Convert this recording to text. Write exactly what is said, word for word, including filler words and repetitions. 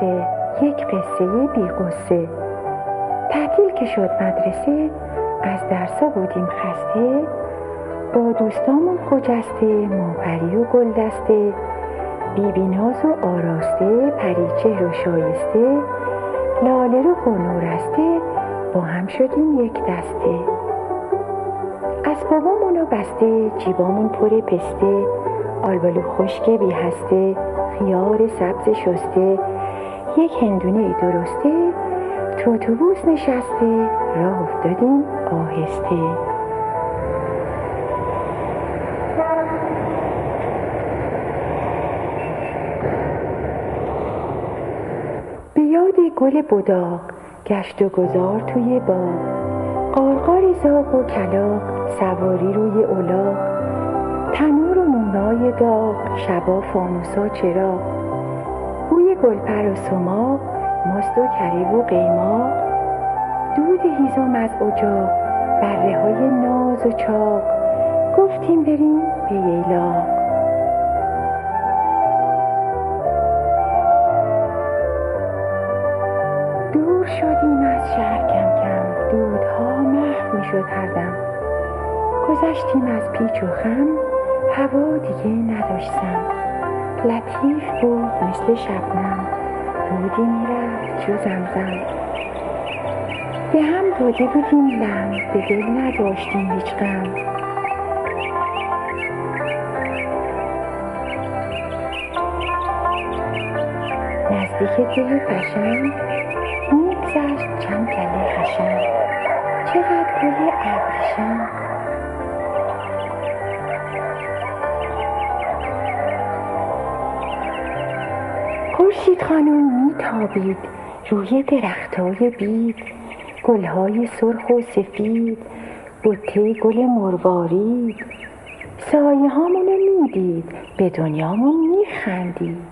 قصه، یک قصه بی قصه. تعطیل که شد مدرسه، از درسا بودیم خسته، با دوستامون خجسته، ما پری و گل دسته، بی بی ناز و آراسته، پریچهر و شایسته، لاله رخ و نورسته، با هم شدیم یک دسته. اسبابامونو بسته، جیبامون پر پسته، آلبالو خشک بی هسته، خیار سبز شسته، یک هندونه ای درسته، تو اتوبوس نشسته، راه افتادیم آهسته. به یاد گل بداق، گشت و گذار توی باغ، قارقار زاغ و کلاغ، سواری روی الاغ، تنور و مونای داغ، شبا فانوسا چراغ، بوی گلپر و سماق، ماست و کره و قیماق، دود هیزم از اجاق، بره های ناز و چاق، گفتیم بریم به ییلاق. دور شدیم از شهر کم کم، دودها محو می شد هر دم، گذشتیم از پیچ و خم، هوا دیگه نداشتم، لطیف بود مثل شبنم، دودی می رفت چو زمزم. به هم داده بودیم لم، به دل نداشتیم هیچ غم. نزدیک ده فشنگ، میگذشت چند کله خشن، چقدر گل ابریشم. خورشید خانم میتابید روی درختای بید، گلهای سرخ و سفید، بوته گل مروارید، سایه هامونو میدید، به دنیامون میخندید.